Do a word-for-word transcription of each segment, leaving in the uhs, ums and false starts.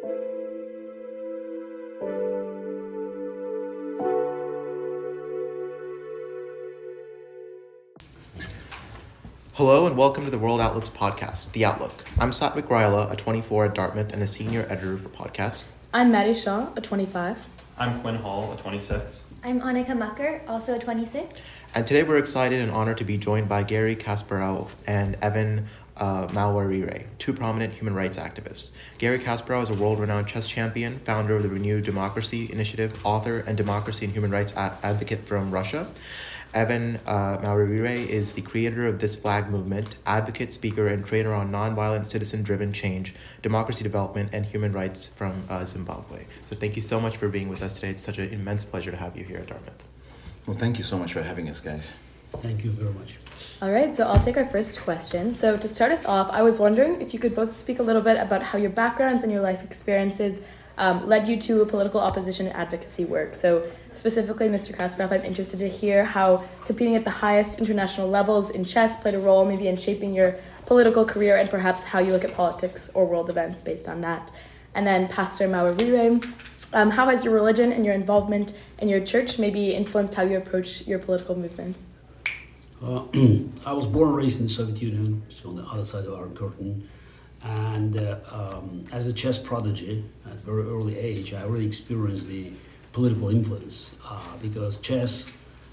Hello and welcome to the World Outlook's podcast, The Outlook. I'm Satwik Raila, a twenty-four at Dartmouth and a senior editor for podcasts. I'm Maddie Shaw, a twenty-five. I'm Quinn Hall, a twenty-six. I'm Annika Mucker, also a twenty-six. And today we're excited and honored to be joined by Garry Kasparov and Evan uh, Mawarire, two prominent human rights activists. Garry Kasparov is a world-renowned chess champion, founder of the Renewed Democracy Initiative, author and democracy and human rights a- advocate from Russia. Evan uh, Mawarire is the creator of This Flag movement, advocate, speaker, and trainer on nonviolent, citizen-driven change, democracy development, and human rights from uh, Zimbabwe. So thank you so much for being with us today. It's such an immense pleasure to have you here at Dartmouth. Well, thank you so much for having us, guys. Thank you very much. All right, so I'll take our first question. So to start us off, I was wondering if you could both speak a little bit about how your backgrounds and your life experiences um, led you to political opposition and advocacy work. So specifically, Mister Kasparov, I'm interested to hear how competing at the highest international levels in chess played a role maybe in shaping your political career and perhaps how you look at politics or world events based on that. And then Pastor Mawarire, um, how has your religion and your involvement in your church maybe influenced how you approach your political movements? Uh, I was born and raised in the Soviet Union, so on the other side of our curtain. And uh, um, as a chess prodigy at a very early age, I really experienced the political influence uh, because chess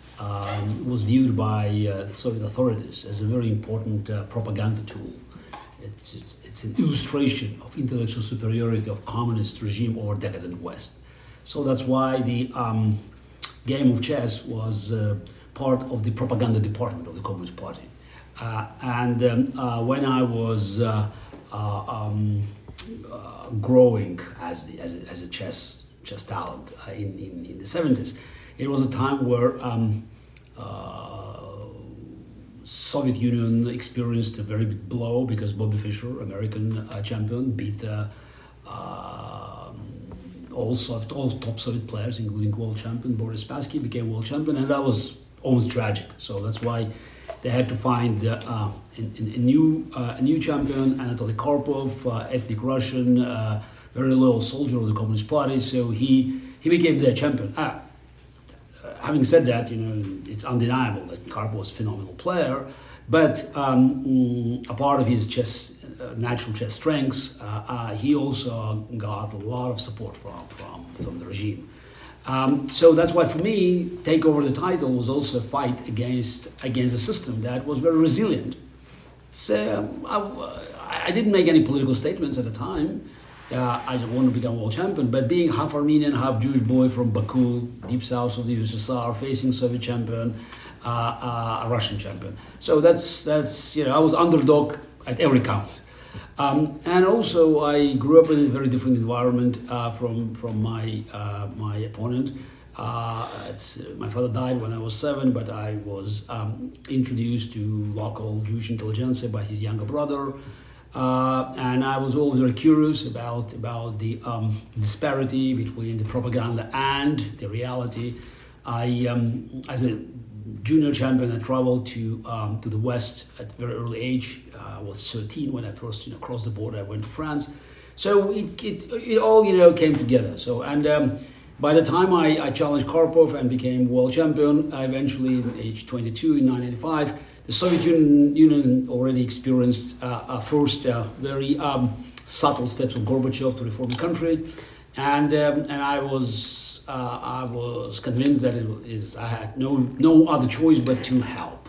um, was viewed by uh, Soviet authorities as a very important uh, propaganda tool. It's, it's, it's an illustration of intellectual superiority of communist regime over decadent West. So that's why the um, game of chess was uh, part of the propaganda department of the Communist Party. Uh, and um, uh, when I was uh, uh, um, uh, growing as, the, as, a, as a chess chess talent uh, in, in, in the seventies, it was a time where um, uh, Soviet Union experienced a very big blow because Bobby Fischer, American uh, champion, beat uh, uh, all, Soviet, all top Soviet players, including world champion Boris Spassky, became world champion, and that was almost tragic. So that's why they had to find uh, a, a new uh, a new champion, Anatoly Karpov, uh, ethnic Russian, uh, very loyal soldier of the Communist Party. So he he became their champion. Ah, uh, having said that, you know, it's undeniable that Karpov was a phenomenal player, but um, mm, a part of his chess uh, natural chess strengths, uh, uh, he also got a lot of support from from, from the regime. Um, so that's why, for me, take over the title was also a fight against against a system that was very resilient. So I, I didn't make any political statements at the time. Uh, I didn't want to become world champion, but being half Armenian, half Jewish boy from Baku, deep south of the U S S R, facing Soviet champion, uh, uh, a Russian champion. So that's that's you know I was underdog at every count. Um, and also, I grew up in a very different environment uh, from from my uh, my opponent. Uh, it's, uh, my father died when I was seven, but I was um, introduced to local Jewish intelligentsia by his younger brother, uh, and I was always very curious about about the um, disparity between the propaganda and the reality. I, um, as a junior champion, I traveled to um, to the West at a very early age. Uh, I was thirteen when I first, you know, crossed the border. I went to France. So it it, it all, you know, came together. So and um, by the time I, I challenged Karpov and became world champion, I eventually, at age twenty-two in nineteen eighty-five, the Soviet Union, Union already experienced uh, a first uh, very um, subtle steps of Gorbachev to reform the country, and um, and I was. Uh, I was convinced that it is, I had no no other choice but to help,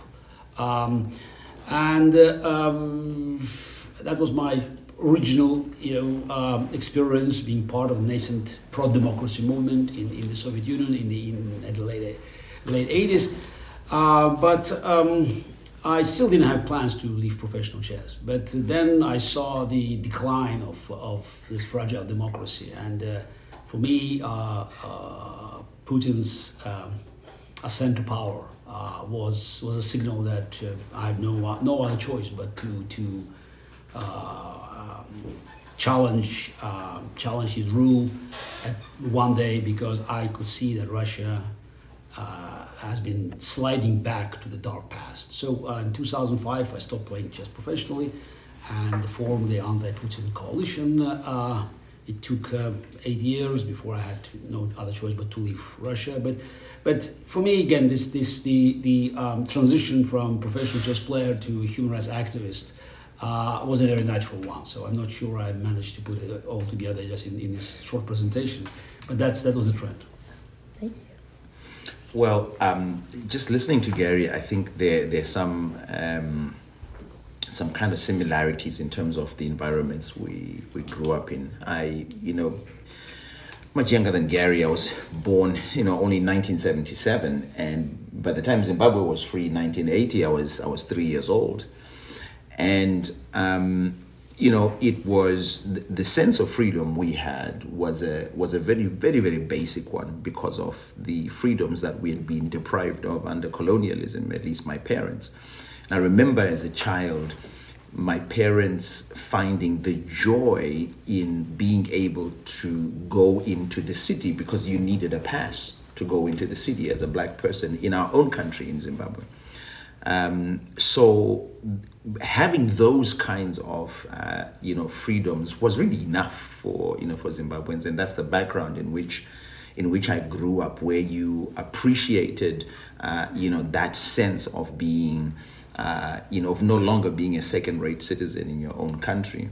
um, and uh, um, that was my original, you know, um, experience being part of the nascent pro-democracy movement in, in the Soviet Union in the in, in the late late eighties. Uh, but um, I still didn't have plans to leave professional chess. But then I saw the decline of of this fragile democracy and. Uh, For me, uh, uh, Putin's um, ascent to power uh, was was a signal that uh, I had no no other choice but to to uh, um, challenge uh, challenge his rule at one day, because I could see that Russia uh, has been sliding back to the dark past. So uh, in two thousand five, I stopped playing chess professionally and formed the anti-Putin coalition. Uh, It took uh, eight years before I had to, no other choice but to leave Russia. But but for me, again, this this the the um, transition from professional chess player to human rights activist uh, was a very natural one. So I'm not sure I managed to put it all together just in, in this short presentation. But that's that was the trend. Thank you. Well, um, just listening to Gary, I think there there's some um, some kind of similarities in terms of the environments we, we grew up in. I, you know, much younger than Gary. I was born, you know, only in nineteen seventy-seven, and by the time Zimbabwe was free in nineteen eighty, I was I was three years old, and um, you know, it was the, the sense of freedom we had was a was a very very very basic one because of the freedoms that we had been deprived of under colonialism. At least my parents. And I remember as a child, my parents finding the joy in being able to go into the city because you needed a pass to go into the city as a black person in our own country in Zimbabwe. Um, so having those kinds of uh, you know freedoms was really enough for you know for Zimbabweans, and that's the background in which in which I grew up, where you appreciated uh, you know that sense of being uh, you know of no longer being a second-rate citizen in your own country.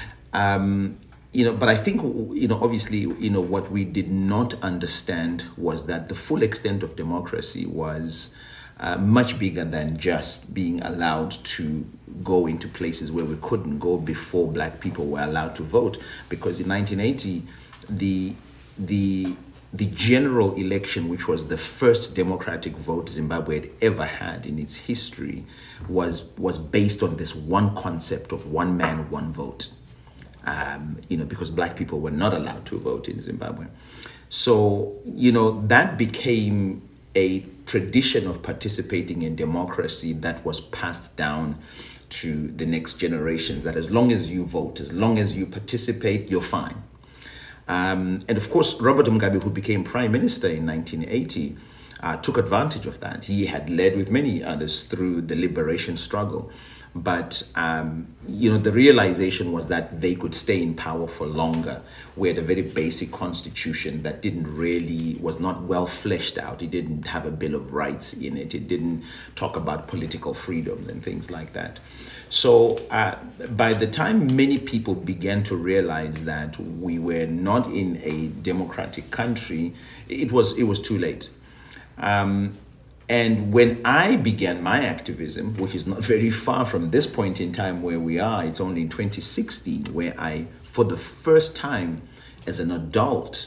Um, you know, but I think you know obviously you know what we did not understand was that the full extent of democracy was Uh, much bigger than just being allowed to go into places where we couldn't go before black people were allowed to vote. Because in nineteen eighty, the the the general election, which was the first democratic vote Zimbabwe had ever had in its history, was was based on this one concept of one man, one vote. Um, you know, because black people were not allowed to vote in Zimbabwe. So, you know, that became a tradition of participating in democracy that was passed down to the next generations, that as long as you vote, as long as you participate, you're fine. Um, and of course, Robert Mugabe, who became prime minister in nineteen eighty, uh, took advantage of that. He had led with many others through the liberation struggle. But, um, you know, the realization was that they could stay in power for longer. We had a very basic constitution that didn't really, was not well fleshed out. It didn't have a Bill of Rights in it. It didn't talk about political freedoms and things like that. So uh, by the time many people began to realize that we were not in a democratic country, it was, it was too late. Um, And when I began my activism, which is not very far from this point in time where we are, it's only in twenty sixteen, where I, for the first time as an adult,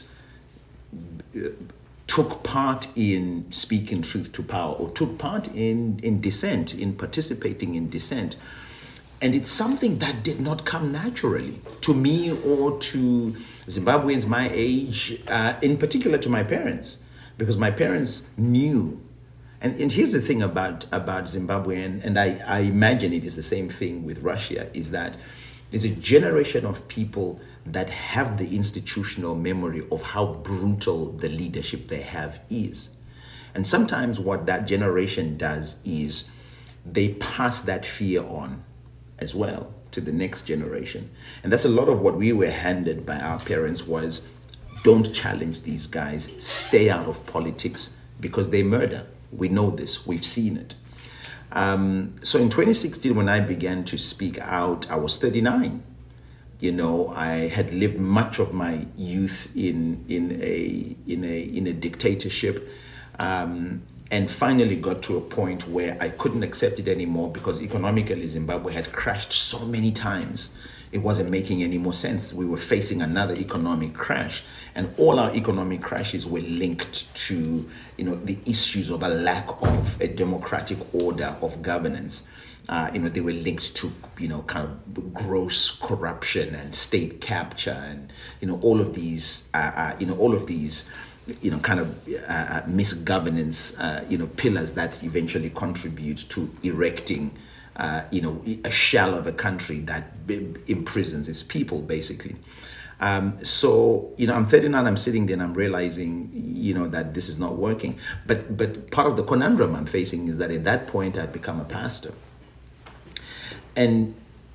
took part in speaking truth to power, or took part in, in dissent, in participating in dissent. And it's something that did not come naturally to me or to Zimbabweans my age, uh, in particular to my parents, because my parents knew. And, and here's the thing about, about Zimbabwe, and, and I, I imagine it is the same thing with Russia, is that there's a generation of people that have the institutional memory of how brutal the leadership they have is. And sometimes what that generation does is they pass that fear on as well to the next generation. And that's a lot of what we were handed by our parents was, don't challenge these guys, stay out of politics because they murder. We know this, we've seen it. Um, so in twenty sixteen, when I began to speak out, I was thirty-nine. You know, I had lived much of my youth in in a in a in a dictatorship, um, and finally got to a point where I couldn't accept it anymore because economically Zimbabwe had crashed so many times. It wasn't making any more sense. We were facing another economic crash, and all our economic crashes were linked to, you know, the issues of a lack of a democratic order of governance. Uh, you know, they were linked to, you know, kind of gross corruption and state capture, and you know, all of these, uh, uh, you know, all of these, you know, kind of uh, misgovernance, uh, you know, pillars that eventually contribute to erecting. Uh, you know, a shell of a country that b- imprisons its people, basically. Um, so, you know, I'm thirty-nine, I'm sitting there and I'm realizing, you know, that this is not working. But but part of the conundrum I'm facing is that at that point I'd become a pastor. And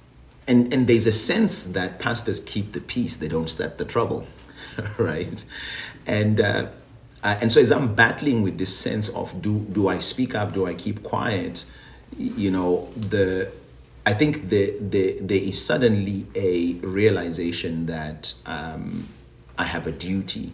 and, and there's a sense that pastors keep the peace, they don't start the trouble, right? And uh, uh, and so as I'm battling with this sense of do do I speak up, do I keep quiet, you know, the I think the, the, there is suddenly a realization that um, I have a duty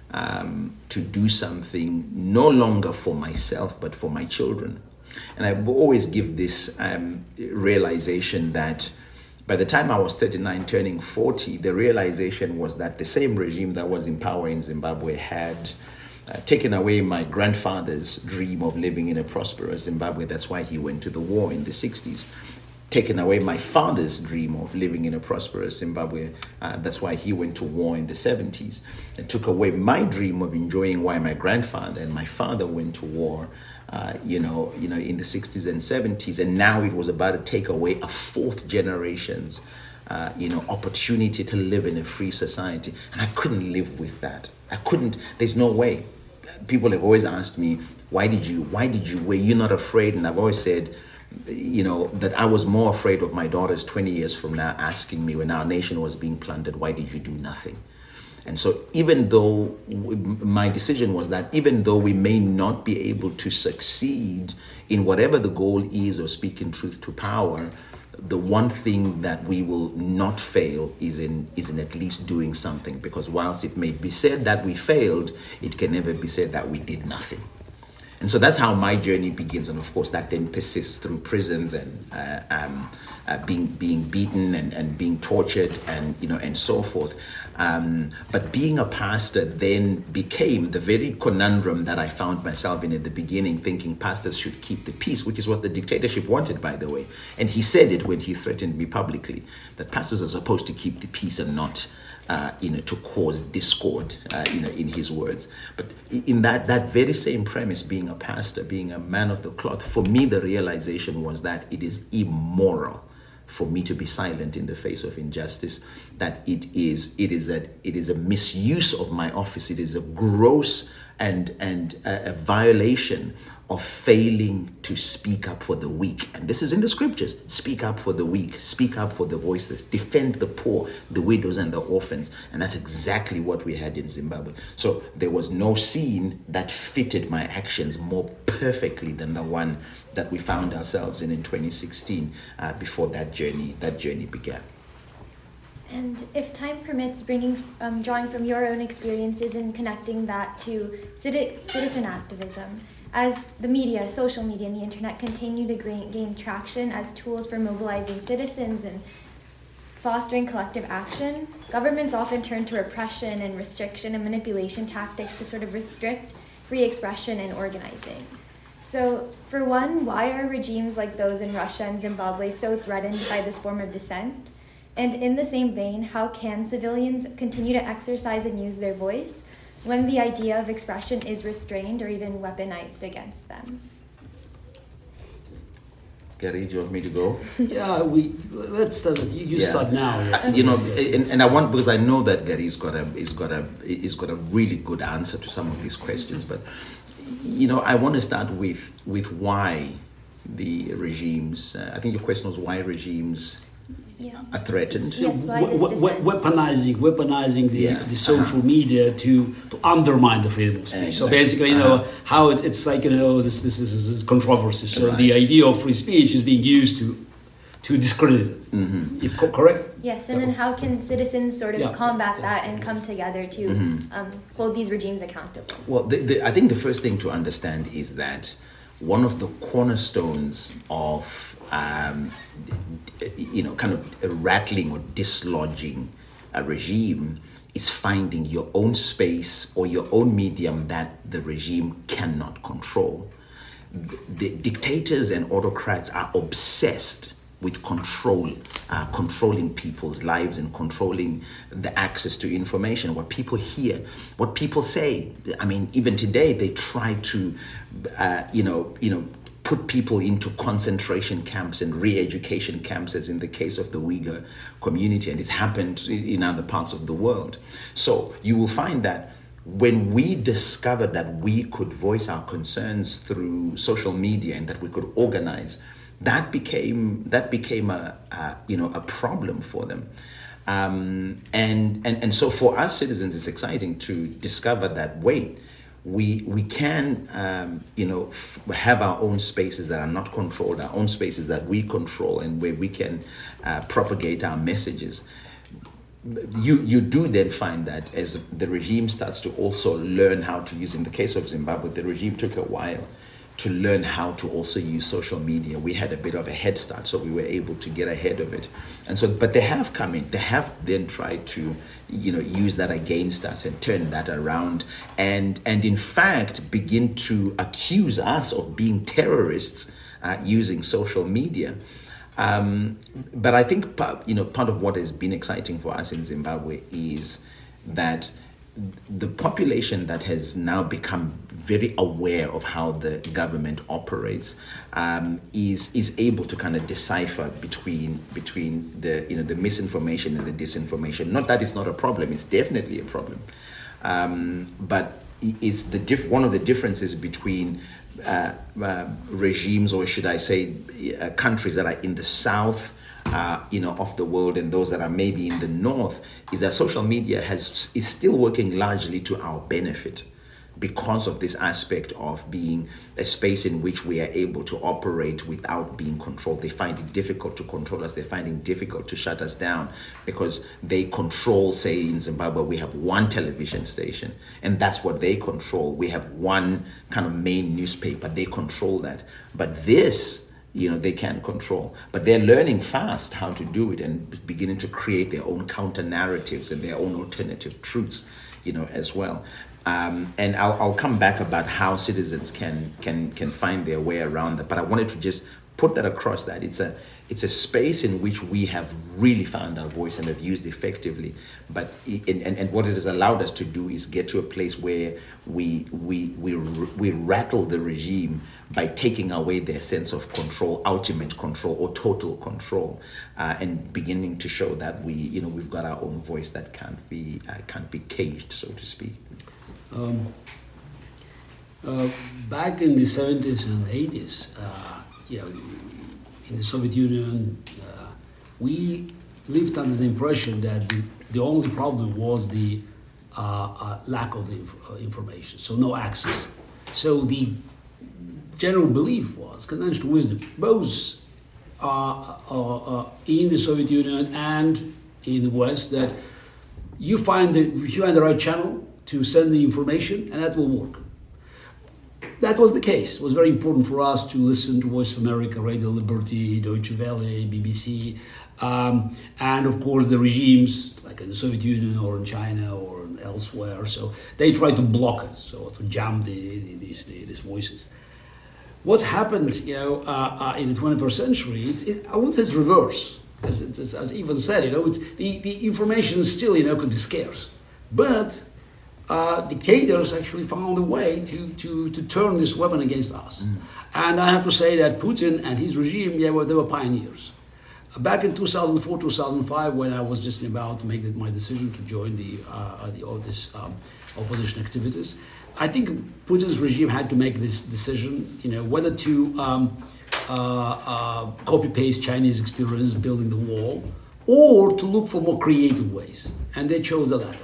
um, to do something no longer for myself, but for my children. And I always give this um, realization that by the time I was thirty-nine, turning forty, the realization was that the same regime that was in power in Zimbabwe had uh, taken away my grandfather's dream of living in a prosperous Zimbabwe. That's why he went to the war in the sixties. Taken away my father's dream of living in a prosperous Zimbabwe. Uh, that's why he went to war in the seventies. And took away my dream of enjoying why my grandfather and my father went to war, uh, you know, you know, in the sixties and seventies. And now it was about to take away a fourth generation's, uh, you know, opportunity to live in a free society. And I couldn't live with that. I couldn't. There's no way. People have always asked me, why did you? Why did you? Were you not afraid? And I've always said, you know, that I was more afraid of my daughters twenty years from now asking me when our nation was being plundered, why did you do nothing? And so even though we, my decision was that even though we may not be able to succeed in whatever the goal is of speaking truth to power, the one thing that we will not fail is in is in at least doing something, because whilst it may be said that we failed, it can never be said that we did nothing. And so that's how my journey begins, and of course that then persists through prisons and uh, um, uh, being being beaten and, and being tortured and you know and so forth. Um, but being a pastor then became the very conundrum that I found myself in at the beginning, thinking pastors should keep the peace, which is what the dictatorship wanted, by the way. And he said it when he threatened me publicly, that pastors are supposed to keep the peace and not Uh, you know, to cause discord, uh, you know, in his words. But in that that very same premise, being a pastor, being a man of the cloth, for me, the realization was that it is immoral for me to be silent in the face of injustice. That it is it is a it is a misuse of my office. It is a gross and and a, a violation of failing to speak up for the weak. And this is in the scriptures. Speak up for the weak. Speak up for the voiceless. Defend the poor, the widows, and the orphans. And that's exactly what we had in Zimbabwe. So there was no scene that fitted my actions more perfectly than the one that we found ourselves in in twenty sixteen, uh, before that journey, that journey began. And if time permits, bringing, um, drawing from your own experiences and connecting that to citizen activism, as the media, social media, and the internet continue to gain, gain traction as tools for mobilizing citizens and fostering collective action, governments often turn to repression and restriction and manipulation tactics to sort of restrict free expression and organizing. So, for one, why are regimes like those in Russia and Zimbabwe so threatened by this form of dissent? And in the same vein, how can civilians continue to exercise and use their voice when the idea of expression is restrained or even weaponized against them? Gary, do you want me to go? Yeah, we let's start. You, you Yeah. start now. Yes. You know, Yes, yes, and, yes. and I want, because I know that Gary's got a he's got a he's got a really good answer to some of these questions. But you know, I want to start with with why the regimes. Uh, I think your question was why regimes Yeah. are threatened. Yes, why we- this we- dissent? weaponizing, weaponizing the, Yeah. the social media to, to undermine the freedom of speech. So Exactly. basically, you know, Uh-huh. how it's, it's like, you know, this this is, this is controversy. So Right. the idea of free speech is being used to to discredit it. Mm-hmm. If co- correct? Yes, and then how can citizens sort of Yeah. combat Yes. that and come together to Mm-hmm. um, hold these regimes accountable? Well, the, the, I think the first thing to understand is that one of the cornerstones of, um, you know, kind of rattling or dislodging a regime is finding your own space or your own medium that the regime cannot control. The dictators and autocrats are obsessed with control, uh, controlling people's lives and controlling the access to information, what people hear, what people say. I mean, even today they try to, uh, you know, you know, put people into concentration camps and re-education camps, as in the case of the Uyghur community, and it's happened in other parts of the world. So you will find that when we discovered that we could voice our concerns through social media and that we could organize, that became that became a, a you know a problem for them. Um, and, and and so for us citizens, it's exciting to discover that wait, we we can um, you know f- have our own spaces that are not controlled, our own spaces that we control, and where we can uh, propagate our messages. You you do then find that as the regime starts to also learn how to use, in the case of Zimbabwe, the regime took a while to learn how to also use social media. We had a bit of a head start, so we were able to get ahead of it. And so, but they have come in, they have then tried to, you know, use that against us and turn that around, and and in fact begin to accuse us of being terrorists uh, using social media. Um, but I think part, you know, part of what has been exciting for us in Zimbabwe is that the population that has now become very aware of how the government operates um, is is able to kind of decipher between between the you know the misinformation and the disinformation. Not that it's not a problem; it's definitely a problem. Um, but it's the diff- one of the differences between uh, uh, regimes, or should I say, uh, countries that are in the south. Uh, you know, of the world and those that are maybe in the north, is that social media has is still working largely to our benefit because of this aspect of being a space in which we are able to operate without being controlled. They find it difficult to control us. They find it difficult to shut us down because they control, say in Zimbabwe, we have one television station and that's what they control. We have one kind of main newspaper. They control that. But this, you know, they can't control, but they're learning fast how to do it and beginning to create their own counter narratives and their own alternative truths, you know, as well. Um, and I'll, I'll come back about how citizens can can can find their way around that. But I wanted to just put that across, that it's a it's a space in which we have really found our voice and have used effectively. But in, and, and what it has allowed us to do is get to a place where we we we we rattle the regime by taking away their sense of control, ultimate control or total control, uh, and beginning to show that we you know we've got our own voice that can't be uh, can't be caged, so to speak. Um, uh, back in the seventies and eighties, uh, you know, in the Soviet Union, uh, we lived under the impression that the, the only problem was the uh, uh, lack of the inf- uh, information, so no access. So the general belief was, conventional wisdom, both uh, uh, uh, in the Soviet Union and in the West, that you find the, you find the right channel to send the information, and that will work. That was the case. It was very important for us to listen to Voice of America, Radio Liberty, Deutsche Welle, B B C, um, and of course the regimes, like in the Soviet Union or in China or elsewhere. So they tried to block it, so to jam the, the, these, the, these voices. What's happened, you know, uh, uh, in the twenty-first century? It's, it, I wouldn't say it's reverse, as, it's, as Ivan said. You know, it's, the the information still, you know, could be scarce, but Uh, dictators actually found a way to, to, to turn this weapon against us. Mm. And I have to say that Putin and his regime, yeah, well, they were pioneers. Uh, back in two thousand four, two thousand five, when I was just about to make my decision to join the, uh, the all this um, opposition activities, I think Putin's regime had to make this decision, you know, whether to um, uh, uh, copy-paste Chinese experience building the wall, or to look for more creative ways. And they chose the latter.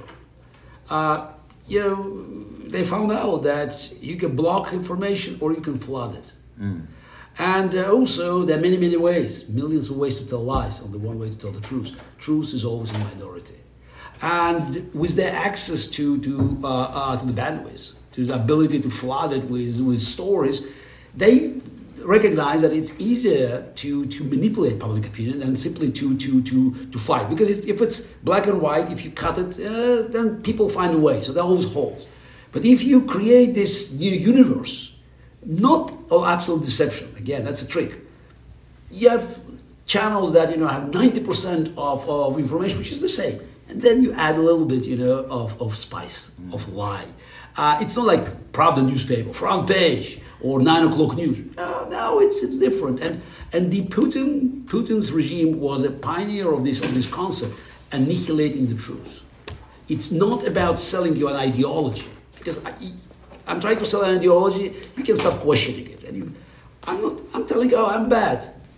Uh, You know, they found out that you can block information or you can flood it. Mm. And uh, also, there are many, many ways, millions of ways to tell lies, only one way to tell the truth. Truth is always a minority. And with their access to to uh, uh, to the bandwidth, to the ability to flood it with, with stories, they recognize that it's easier to, to manipulate public opinion than simply to to to, to fight. Because it's, if it's black and white, if you cut it, uh, then people find a way. So there are always holes. But if you create this new universe, not of absolute deception, again, that's a trick. You have channels that, you know, have ninety percent of, of information, which is the same. And then you add a little bit, you know, of, of spice, mm. of lie. Uh, it's not like Pravda newspaper, front page, or nine o'clock news. No, no, it's it's different. And and the Putin Putin's regime was a pioneer of this of this concept, annihilating the truth. It's not about selling you an ideology, because I, I'm trying to sell an ideology. You can start questioning it, and you, I'm not. I'm telling you, oh, I'm bad.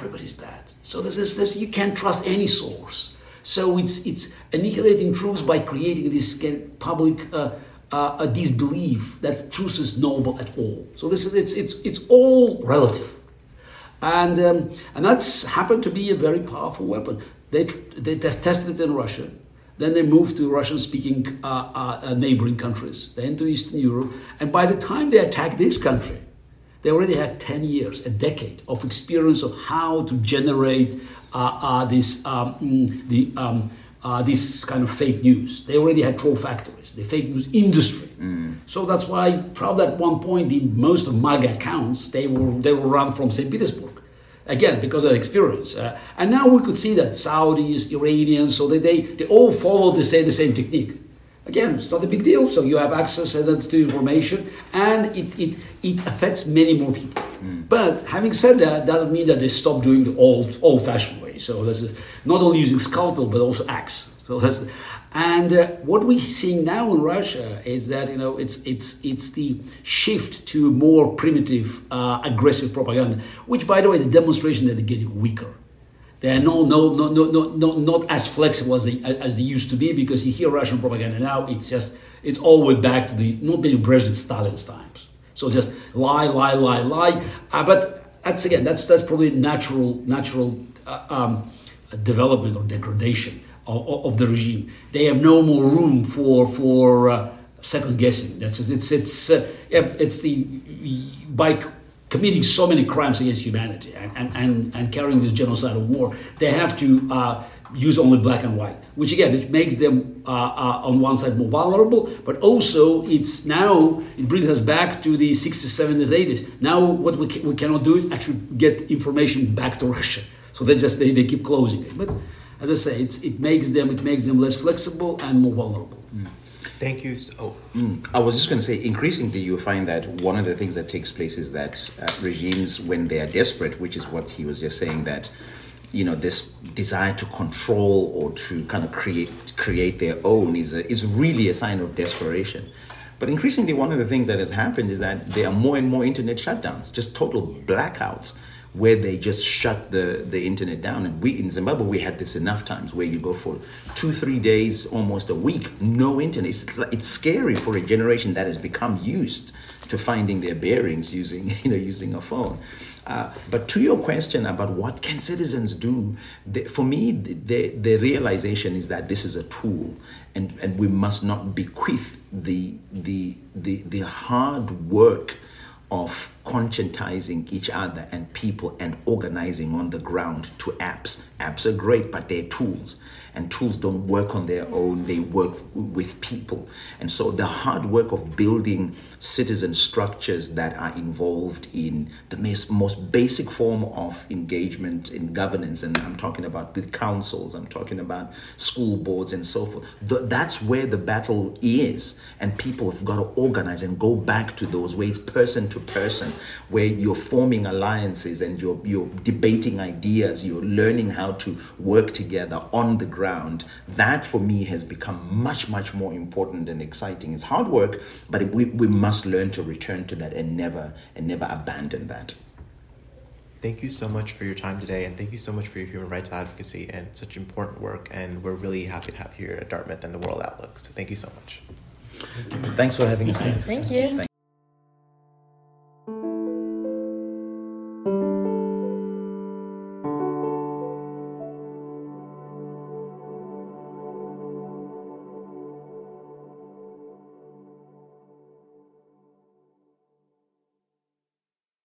everybody's bad. So this is this you can't trust any source. So it's it's annihilating truth by creating this public uh, uh, a disbelief that truth is knowable at all. So this is it's it's it's all relative, and um, and that's happened to be a very powerful weapon. They they tested it in Russia. Then they moved to Russian-speaking uh, uh, neighboring countries, then to Eastern Europe. And by the time they attacked this country, they already had ten years, a decade of experience of how to generate uh, uh, this, um, the, um, uh, this kind of fake news. They already had troll factories, the fake news industry. Mm. So that's why probably at one point, the most of MAGA accounts, they were, they were run from Saint Petersburg. Again, because of experience. Uh, and now we could see that Saudis, Iranians, so they, they, they all follow the same, the same technique. Again, it's not a big deal, so you have access to information, and it, it, it affects many more people. Mm. But having said that, doesn't mean that they stop doing the old, old-fashioned way. So that's not only using scalpel, but also axe. So that's, and uh, what we're seeing now in Russia is that you know it's it's it's the shift to more primitive, uh, aggressive propaganda. Which, by the way, the demonstration that they're getting weaker. They are no no no no no no not as flexible as they as they used to be, because you hear Russian propaganda now, it's just it's all the way back to the not being Brezhnev, Stalin's times. So just lie, lie, lie, lie. Uh, but that's again that's that's probably natural natural uh, um, development or degradation Of, of the regime. They have no more room for for uh, second guessing. That's just, it's it's uh, it's the by committing so many crimes against humanity and and, and, and carrying this genocidal war, they have to uh, use only black and white, which again it makes them uh, uh, on one side more vulnerable, but also it's now it brings us back to the sixties, seventies, eighties. Now what we ca- we cannot do is actually get information back to Russia. So they just they, they keep closing it, but. As I say, it's, it makes them it makes them less flexible and more vulnerable. Mm. Thank you. So, oh. mm. I was just going to say, increasingly you find that one of the things that takes place is that uh, regimes, when they are desperate, which is what he was just saying, that you know this desire to control or to kind of create create their own is a, is really a sign of desperation. But increasingly, one of the things that has happened is that there are more and more internet shutdowns, just total blackouts, where they just shut the, the internet down. And we in Zimbabwe, we had this enough times where you go for two, three days, almost a week, no internet. It's, it's scary for a generation that has become used to finding their bearings using, you know, using a phone. Uh, but to your question about what can citizens do, the, for me, the, the realization is that this is a tool, and, and we must not bequeath the, the, the, the hard work of conscientizing each other and people and organizing on the ground to apps. Apps are great, but they're tools. And tools don't work on their own, they work with people. And so the hard work of building citizen structures that are involved in the most, most basic form of engagement in governance, and I'm talking about with councils, I'm talking about school boards and so forth. The, that's where the battle is. And people have got to organize and go back to those ways, person to person, where you're forming alliances and you're, you're debating ideas, you're learning how to work together on the ground. Ground, that for me has become much, much more important and exciting. It's hard work, but we, we must learn to return to that and never and never abandon that. Thank you so much for your time today, and thank you so much for your human rights advocacy and such important work. And we're really happy to have you here at Dartmouth and the World Outlook. So thank you so much. Thanks for having us here. Thank you.